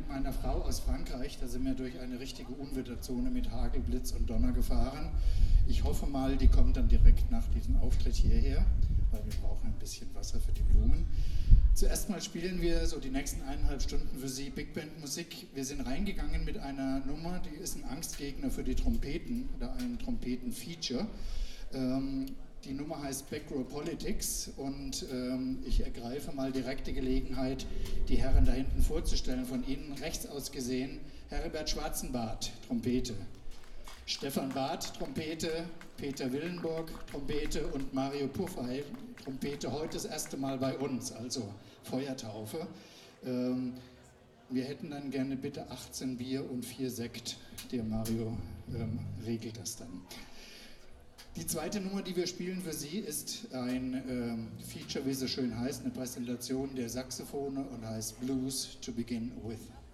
mit meiner Frau aus Frankreich. Da sind wir durch eine richtige Unwetterzone mit Hagel, Blitz und Donner gefahren. Ich hoffe mal, die kommt dann direkt nach diesem Auftritt hierher, weil wir brauchen ein bisschen Wasser für die Blumen. Zuerst mal spielen wir so die nächsten 1,5 Stunden für Sie Big Band Musik. Wir sind reingegangen mit einer Nummer, die ist ein Angstgegner für die Trompeten oder ein Trompeten-Feature. Die Nummer heißt Backrow Politics und ich ergreife mal direkt die Gelegenheit, die Herren da hinten vorzustellen. Von Ihnen rechts aus gesehen Herbert Schwarzenbart, Trompete, Stefan Barth, Trompete, Peter Willenburg, Trompete und Mario Puffay, Trompete, heute das erste Mal bei uns, also Feuertaufe. Wir hätten dann gerne bitte 18 Bier und 4 Sekt. Der Mario regelt das dann. Die zweite Nummer, die wir spielen für Sie, ist ein Feature, wie es so schön heißt, eine Präsentation der Saxophone und heißt Blues to Begin With.